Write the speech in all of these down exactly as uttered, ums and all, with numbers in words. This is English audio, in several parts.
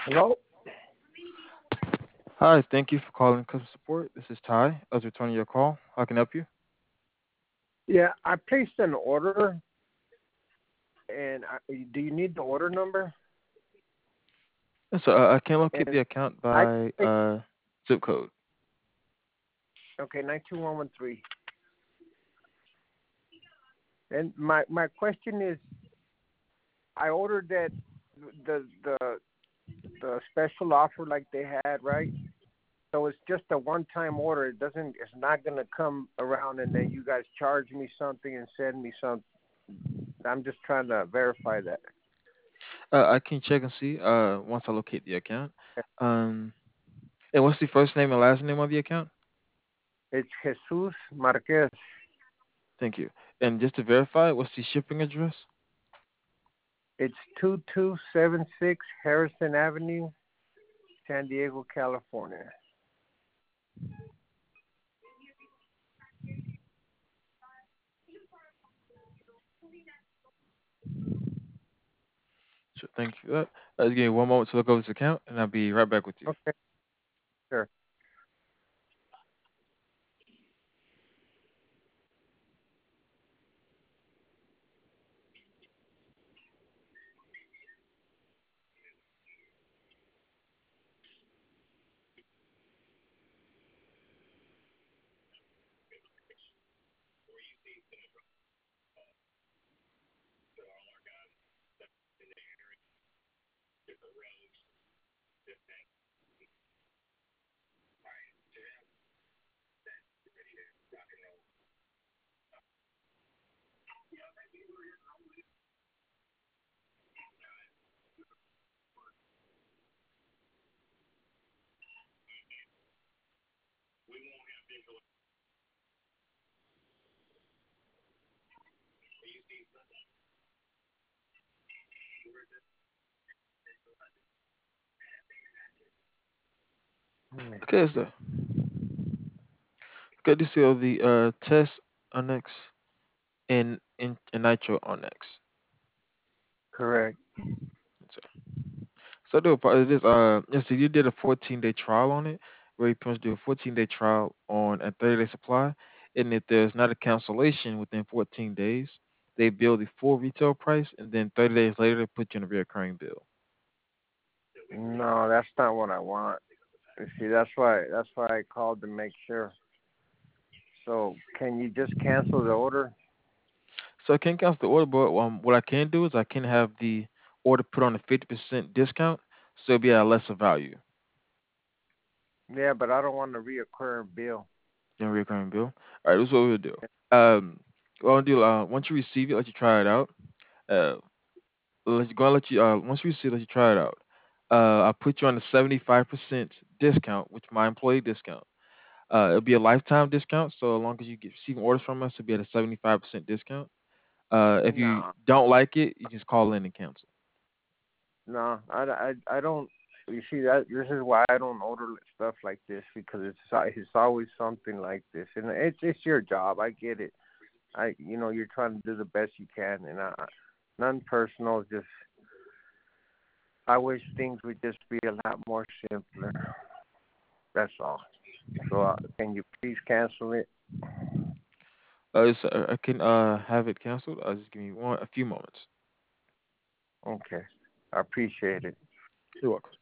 Hello? Hi, thank you for calling customer support. This is Ty. I was returning your call. How can I help you? Yeah, I placed an order, and I, do you need the order number? Yes, so uh, I can locate And the account I by uh, zip code. okay nine two one one three. And my my question is, I ordered that the the the special offer like they had, right? So it's just a one time order. It doesn't. It's not gonna come around and then you guys charge me something and send me something. I'm just trying to verify that. Uh, I can check and see uh, once I locate the account. Um, and what's the first name and last name of the account? It's Jesus Marquez. Thank you. And just to verify, what's the shipping address? It's two two seven six Harrison Avenue, San Diego, California. Sure, thank you for that. Uh, just give me one moment to look over this account, and I'll be right back with you. Okay, sure. Okay, so good to see all the uh, test Onyx and, and, and Nitro Onyx. Correct. So I do apologize. This uh yes, so you did a fourteen day trial on it, where you pretty much do a fourteen day trial on a thirty day supply, and if there's not a cancellation within fourteen days, they bill the full retail price, and then thirty days later they put you on a recurring bill. No, that's not what I want. You see, that's why that's why I called to make sure. So, can you just cancel the order? So I can't cancel the order, but um, what I can do is I can have the order put on a fifty percent discount, so it'll be at a lesser value Yeah, but I don't want a reoccurring bill. than a recurring bill. All right, this is what we'll do. Um, what I'll do uh, once you receive it, let you try it out. Uh, let's go and let you uh once we see let you try it out. Uh I'll put you on a seventy-five percent discount, which my employee discount. Uh it'll be a lifetime discount, so as long as you get receiving orders from us, it'll be at a seventy-five percent discount. Uh if you No, don't like it, you just call in and cancel. no, I, I, I don't. You see that this is why I don't order stuff like this because it's it's always something like this, and it's it's your job. I get it. I you know you're trying to do the best you can, and I, none personal. Just I wish things would just be a lot more simpler. That's all. So uh, can you please cancel it? Uh it's, uh, I can uh have it canceled. Uh just give me one a few moments. Okay, I appreciate it. You're welcome.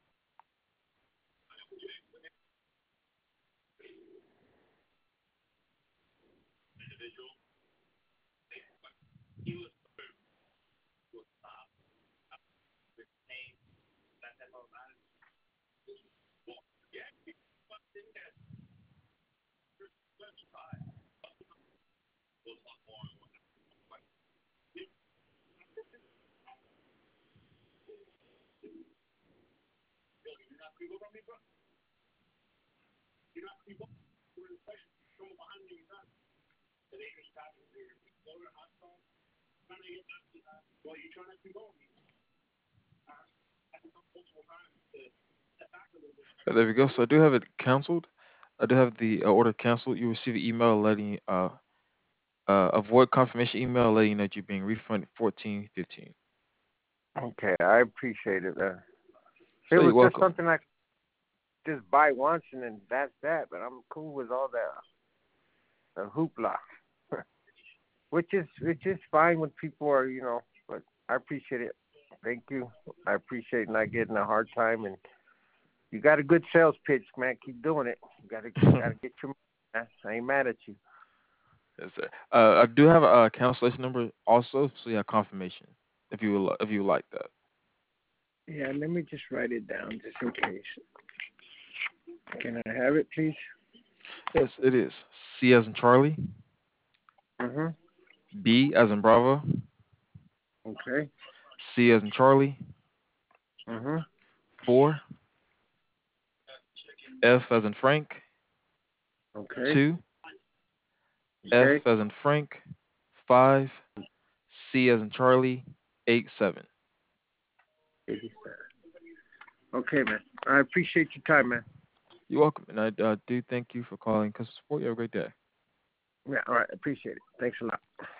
Uh, there we go. So I do have it canceled. I do have the uh, order canceled. You receive an email letting uh uh avoid confirmation email letting you know that you're being refunded fourteen fifteen. Okay, I appreciate it. Uh, If it So was you're just welcome. something I could just buy once and then that's that, but I'm cool with all that the hoopla. which is which is fine when people are, you know, but I appreciate it. Thank you. I appreciate not getting a hard time, and you got a good sales pitch, man. Keep doing it. You gotta gotta get your money, man. I ain't mad at you. Yes, sir. Uh, I do have a, uh cancellation number also, so you have confirmation if you would li- if you would like that. Yeah, let me just write it down just in case. Can I have it, please? Yes, it is. C as in Charlie, Mhm. B as in Bravo, Okay. C as in Charlie, Mhm. four, F as in Frank, Okay. two, F Okay. as in Frank, five, C as in Charlie, eight, seven. eighty-seven. Okay, man. I appreciate your time, man. You're welcome, and I uh, do thank you for calling Customer Support. You have a great day. Yeah. All right. Appreciate it. Thanks a lot.